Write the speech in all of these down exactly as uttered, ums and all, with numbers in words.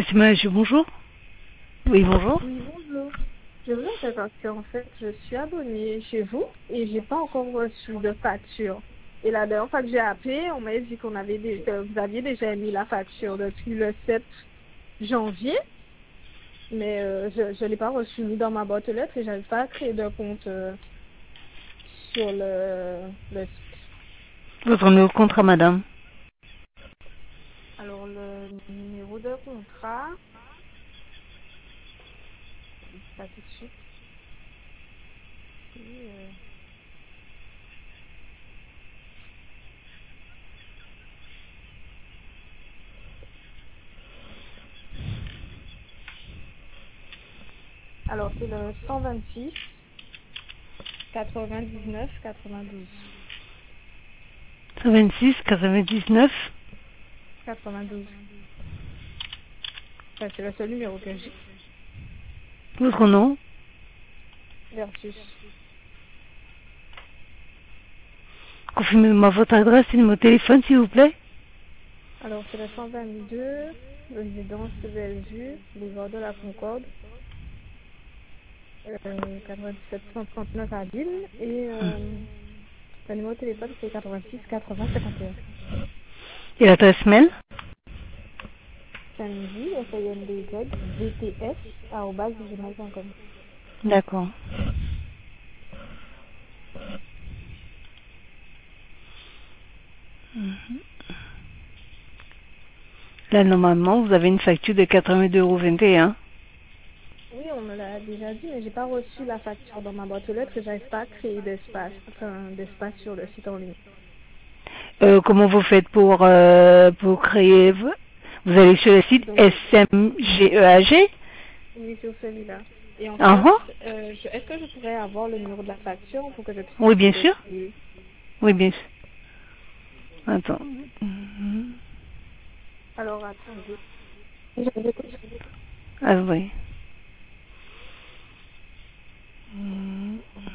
C'est Magie, bonjour. Oui, bonjour. Oui, bonjour. Je vous appelle parce qu'en fait, je suis abonnée chez vous et j'ai pas encore reçu de facture. Et la dernière fois que j'ai appelé, on m'a dit qu'on avait dé- que vous aviez déjà mis la facture depuis le sept janvier, mais euh, je ne l'ai pas reçu ni dans ma boîte aux lettres et j'arrive pas à créer de compte euh, sur le, le site. Votre numéro de contrat, madame. Alors le numéro de contrat, pas tout de suite. Et, euh, alors c'est le cent vingt-six quatre-vingt-dix-neuf quatre-vingt-douze. cent vingt-six, quatre-vingt-dix-neuf. quatre-vingt-douze. Enfin, c'est le seul numéro que j'ai. Votre nom. Versus. Confirmez-moi votre adresse et numéro de téléphone, s'il vous plaît. Alors, c'est le cent vingt-deux, résidence de Bellevue, boulevard de la Concorde, euh, quatre-vingt-dix-sept cent trente-neuf à Lille, et euh, le numéro de téléphone, c'est quatre-vingt-six quatre-vingts cinquante et un. Et l'adresse mail. Sandy, S A N D Z, V T S, arobase gmail point com. D'accord. Mhm. Là, normalement, vous avez une facture de quatre-vingt-deux euros vingt et un. Oui, on me l'a déjà dit, mais j'ai pas reçu la facture dans ma boîte aux lettres et j'arrive pas à créer d'espace, enfin, d'espace sur le site en ligne. Euh, comment vous faites pour, euh, pour créer... Vous vous allez sur le site Donc, S M G E A G. oui, sur celui-là. Et en Ah fait, ah. euh, je- est-ce que je pourrais avoir le numéro de la facture pour que je Oui, puisse bien sûr. vérifier? Oui, bien sûr. Attends. Mhm. Alors, attendez. Je vous écoute. Ah oui. Mhm.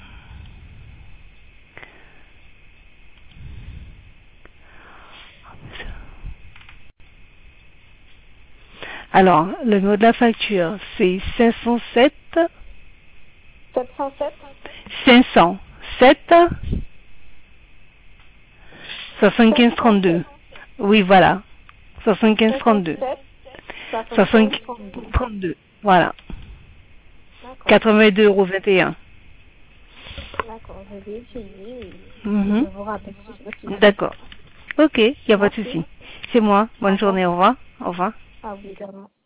Alors, le numéro de la facture, c'est cinq cent sept, sept cent sept, cinq cent sept, soixante-quinze trente-deux. Oui, voilà. soixante-quinze trente-deux. soixante-sept, soixante-quinze, soixante-quinze trente-deux. trente-deux. Voilà. D'accord. quatre-vingt-deux euros vingt et un. D'accord, je vais essayer et Mhm. je vous rappelle si c'est possible. D'accord. Ok, il n'y a pas de Merci. souci. C'est moi. Au Bonne revoir. journée. Au revoir. Au revoir. À vous également.